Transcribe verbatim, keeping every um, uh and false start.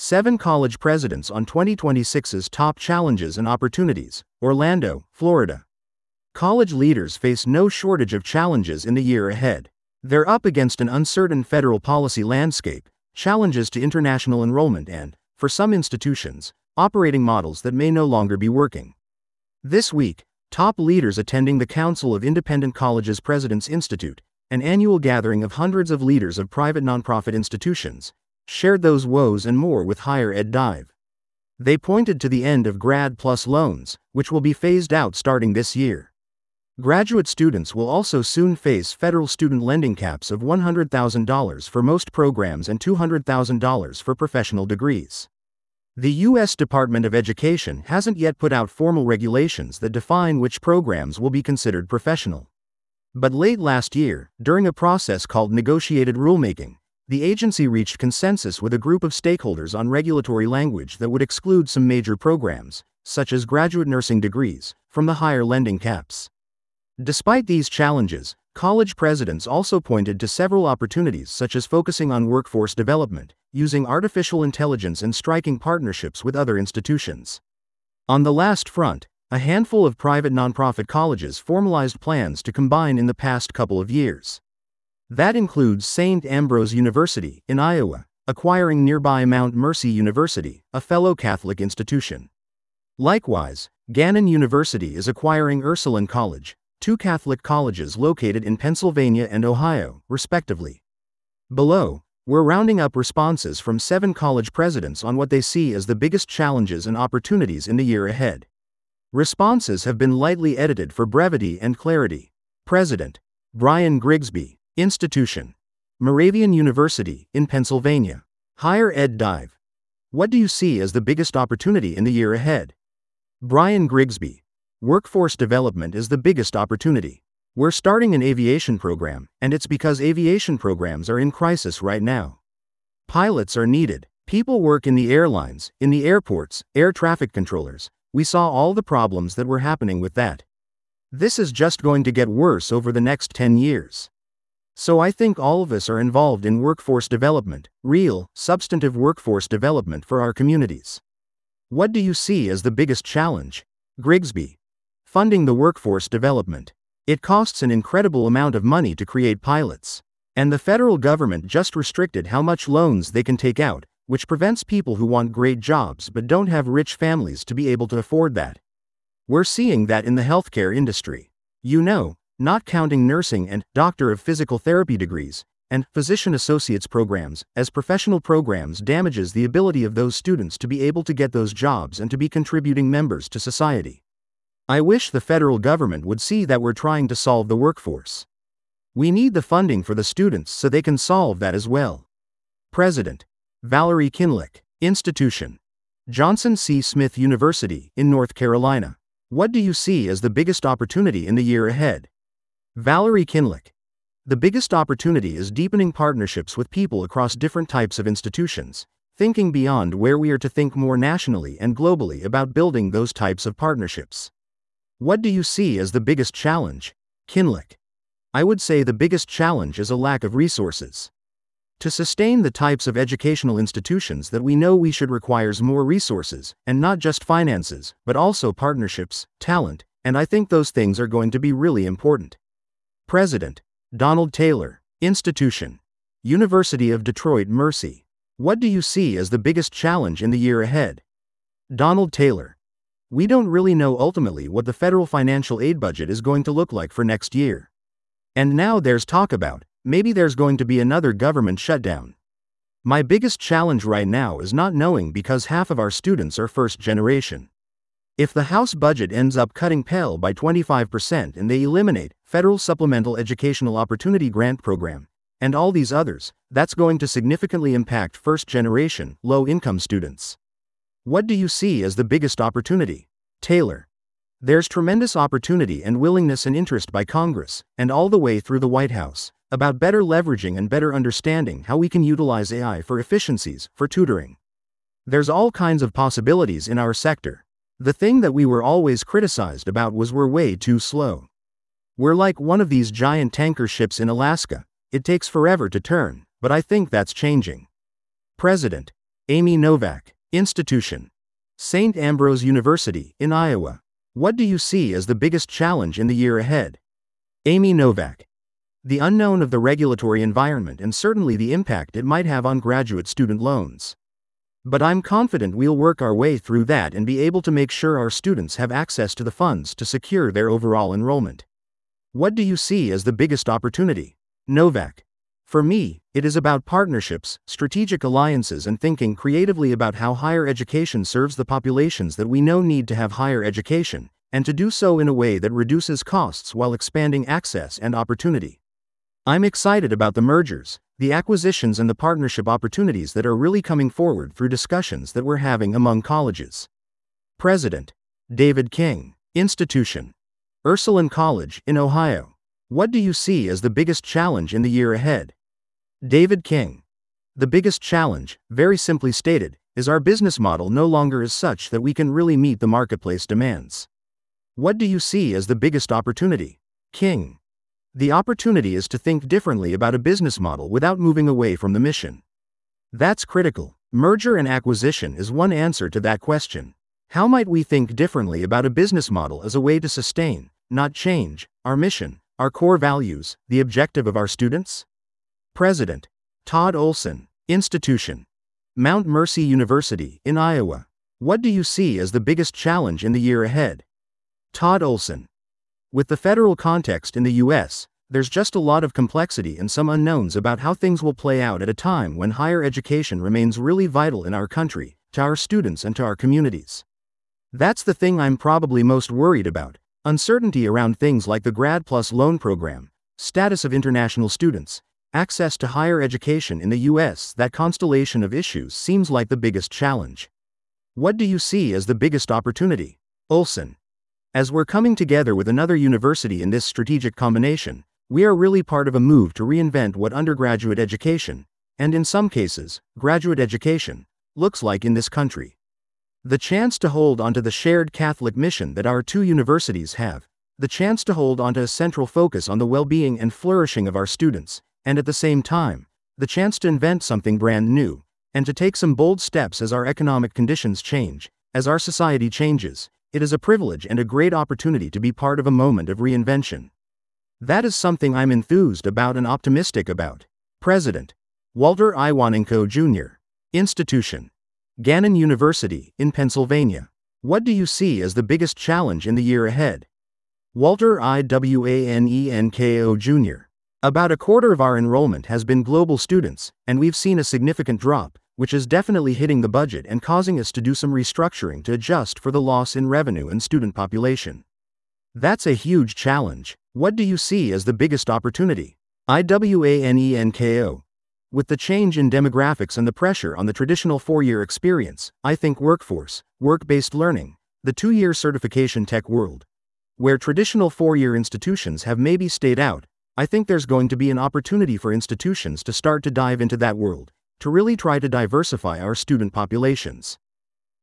Seven College Presidents on twenty twenty-six's Top Challenges and Opportunities, Orlando, Florida. College leaders face no shortage of challenges in the year ahead. They're up against an uncertain federal policy landscape, challenges to international enrollment and, for some institutions, operating models that may no longer be working. This week, top leaders attending the Council of Independent Colleges Presidents Institute, an annual gathering of hundreds of leaders of private nonprofit institutions, shared those woes and more with Higher Ed Dive. They pointed to the end of Grad Plus loans, which will be phased out starting this year. Graduate students will also soon face federal student lending caps of one hundred thousand dollars for most programs and two hundred thousand dollars for professional degrees. The U S Department of Education hasn't yet put out formal regulations that define which programs will be considered professional. But late last year, during a process called negotiated rulemaking, the agency reached consensus with a group of stakeholders on regulatory language that would exclude some major programs, such as graduate nursing degrees, from the higher lending caps. Despite these challenges, college presidents also pointed to several opportunities, such as focusing on workforce development, using artificial intelligence, and striking partnerships with other institutions. On the last front, a handful of private nonprofit colleges formalized plans to combine in the past couple of years. That includes Saint Ambrose University in Iowa, acquiring nearby Mount Mercy University, a fellow Catholic institution. Likewise, Gannon University is acquiring Ursuline College, two Catholic colleges located in Pennsylvania and Ohio, respectively. Below, we're rounding up responses from seven college presidents on what they see as the biggest challenges and opportunities in the year ahead. Responses have been lightly edited for brevity and clarity. President Brian Grigsby, Institution Moravian University in Pennsylvania. Higher Ed Dive. What do you see as the biggest opportunity in the year ahead? Brian Grigsby. Workforce development is the biggest opportunity. We're starting an aviation program, and it's because aviation programs are in crisis right now. Pilots are needed. People work in the airlines, in the airports, air traffic controllers. We saw all the problems that were happening with that. This is just going to get worse over the next ten years. So I think all of us are involved in workforce development, real, substantive workforce development for our communities. What do you see as the biggest challenge? Grigsby. Funding the workforce development. It costs an incredible amount of money to create pilots. And the federal government just restricted how much loans they can take out, which prevents people who want great jobs but don't have rich families to be able to afford that. We're seeing that in the healthcare industry. You know, not counting nursing and Doctor of Physical Therapy degrees, and Physician Associates programs, as professional programs damages the ability of those students to be able to get those jobs and to be contributing members to society. I wish the federal government would see that we're trying to solve the workforce. We need the funding for the students so they can solve that as well. President Valerie Kinlick, Institution Johnson C. Smith University in North Carolina. What do you see as the biggest opportunity in the year ahead? Valerie Kinlick. The biggest opportunity is deepening partnerships with people across different types of institutions, thinking beyond where we are to think more nationally and globally about building those types of partnerships. What do you see as the biggest challenge? Kinlick. I would say the biggest challenge is a lack of resources. To sustain the types of educational institutions that we know we should requires more resources, and not just finances, but also partnerships, talent, and I think those things are going to be really important. President Donald Taylor, Institution University of Detroit Mercy. What do you see as the biggest challenge in the year ahead? Donald Taylor. We don't really know ultimately what the federal financial aid budget is going to look like for next year. And now there's talk about, maybe there's going to be another government shutdown. My biggest challenge right now is not knowing because half of our students are first generation. If the House budget ends up cutting Pell by twenty-five percent and they eliminate Federal Supplemental Educational Opportunity Grant Program, and all these others, that's going to significantly impact first-generation, low-income students. What do you see as the biggest opportunity? Taylor. There's tremendous opportunity and willingness and interest by Congress, and all the way through the White House, about better leveraging and better understanding how we can utilize A I for efficiencies, for tutoring. There's all kinds of possibilities in our sector. The thing that we were always criticized about was we're way too slow. We're like one of these giant tanker ships in Alaska. It takes forever to turn, but I think that's changing. President Amy Novak, Institution. Saint Ambrose University, in Iowa. What do you see as the biggest challenge in the year ahead? Amy Novak. The unknown of the regulatory environment and certainly the impact it might have on graduate student loans. But I'm confident we'll work our way through that and be able to make sure our students have access to the funds to secure their overall enrollment. What do you see as the biggest opportunity? Novak. For me, it is about partnerships, strategic alliances, and thinking creatively about how higher education serves the populations that we know need to have higher education, and to do so in a way that reduces costs while expanding access and opportunity. I'm excited about the mergers, the acquisitions, and the partnership opportunities that are really coming forward through discussions that we're having among colleges. President. David King, Institution. Ursuline College, in Ohio. What do you see as the biggest challenge in the year ahead? David King. The biggest challenge, very simply stated, is our business model no longer is such that we can really meet the marketplace demands. What do you see as the biggest opportunity? King. The opportunity is to think differently about a business model without moving away from the mission. That's critical. Merger and acquisition is one answer to that question. How might we think differently about a business model as a way to sustain, not change, our mission, our core values, the objective of our students? President. Todd Olson, Institution. Mount Mercy University, in Iowa. What do you see as the biggest challenge in the year ahead? Todd Olson. With the federal context in the U S, there's just a lot of complexity and some unknowns about how things will play out at a time when higher education remains really vital in our country, to our students and to our communities. That's the thing I'm probably most worried about, uncertainty around things like the Grad Plus loan program, status of international students, access to higher education in the U S. That constellation of issues seems like the biggest challenge. What do you see as the biggest opportunity? Olson. As we're coming together with another university in this strategic combination, we are really part of a move to reinvent what undergraduate education, and in some cases, graduate education, looks like in this country. The chance to hold onto the shared Catholic mission that our two universities have, the chance to hold onto a central focus on the well-being and flourishing of our students, and at the same time, the chance to invent something brand new, and to take some bold steps as our economic conditions change, as our society changes. It is a privilege and a great opportunity to be part of a moment of reinvention. That is something I'm enthused about and optimistic about. President. Walter Iwanenko Junior Institution. Gannon University, in Pennsylvania. What do you see as the biggest challenge in the year ahead? Walter Iwanenko Junior About a quarter of our enrollment has been global students, and we've seen a significant drop, which is definitely hitting the budget and causing us to do some restructuring to adjust for the loss in revenue and student population. That's a huge challenge. What do you see as the biggest opportunity? Iwanenko. With the change in demographics and the pressure on the traditional four-year experience, I think workforce, work-based learning, the two-year certification tech world, where traditional four-year institutions have maybe stayed out, I think there's going to be an opportunity for institutions to start to dive into that world, to really try to diversify our student populations.